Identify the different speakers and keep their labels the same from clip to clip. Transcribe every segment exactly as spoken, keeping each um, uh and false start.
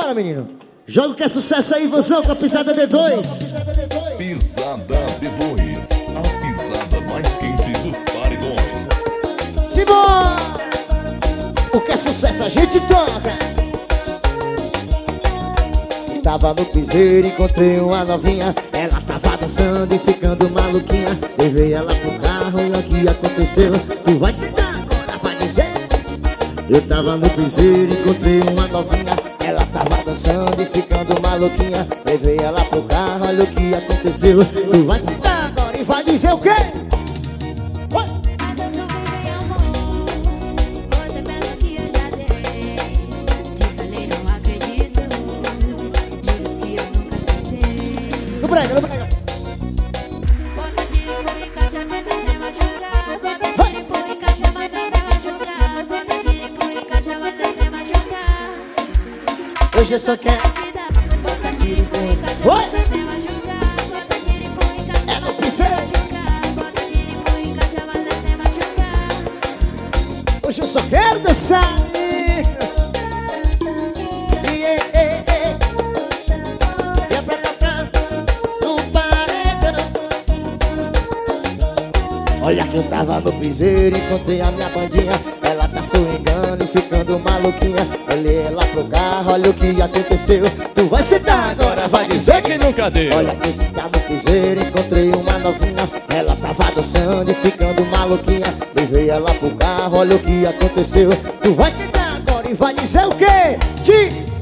Speaker 1: Bora, menino. Joga que é sucesso aí, vozão, com a pisada D dois.
Speaker 2: Pisada D dois, a pisada mais quente dos paredões.
Speaker 1: Simbora! O que é sucesso a gente toca. Tava no piseiro, encontrei uma novinha. Ela tava dançando e ficando maluquinha. Levei ela pro carro e o que aconteceu tu vai se dar agora, vai dizer. Eu tava no piseiro, encontrei uma novinha. Ela tava dançando e ficando maluquinha. Levei ela pro carro, olha o que aconteceu tu vai se dar agora e vai dizer o quê? Brega, não brega.
Speaker 3: Bota tiro, põe em caixa, mas você machucar. Bota tiro, põe em caixa, mas você machucar. Bota tiro, põe em caixa, mas você machucar.
Speaker 1: Hoje eu só quero.
Speaker 3: Bota tiro, põe em caixa, mas você machucar. Bota tiro, põe em caixa,
Speaker 1: É no
Speaker 3: mas você
Speaker 1: piseiro.
Speaker 3: machucar. Bota tiro, põe em caixa, mas você machucar.
Speaker 1: Hoje eu só quero dançar. Olha que eu tava no piseiro, encontrei a minha bandinha. Ela tá swingando e ficando maluquinha. Olhei ela pro carro, olha o que aconteceu tu vai sentar agora, vai dizer
Speaker 2: que nunca deu.
Speaker 1: Olha que eu tava no piseiro, encontrei uma novinha. Ela tava dançando e ficando maluquinha. Levei ela pro carro, olha o que aconteceu tu vai sentar agora e vai dizer o quê? Diz!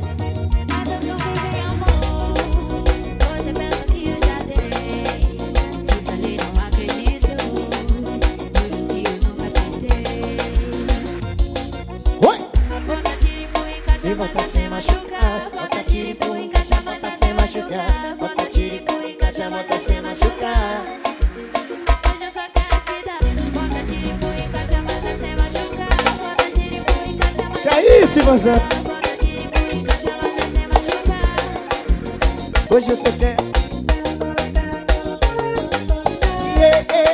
Speaker 3: E bota sem machucar. Bota tiro e põe em caixa, bota sem machucar. Bota tiro e põe em caixa, bota sem machucar. Hoje eu só quero te dar. Bota tiro e põe em caixa, bota sem machucar. Bota tiro e põe em caixa, bota
Speaker 1: Que é isso, irmãzão?
Speaker 3: Bota tiro e põe em caixa, bota sem machucar.
Speaker 1: Hoje eu só quero. Yeah, yeah.